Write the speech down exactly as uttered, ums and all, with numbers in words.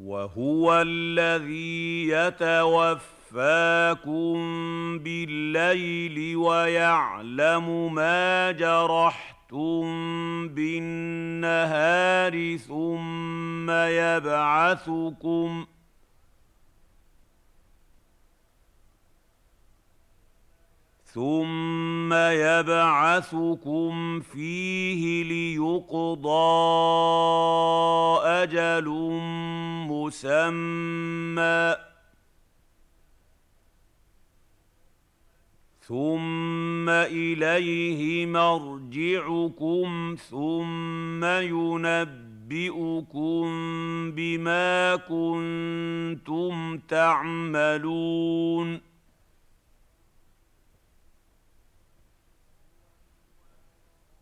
وهو الذي يتوفاكم بالليل ويعلم ما جرحتم بالنهار ثم يبعثكم ثم يبعثكم فيه ليقضى أجل مسمى ثم إليه مرجعكم ثم ينبئكم بما كنتم تعملون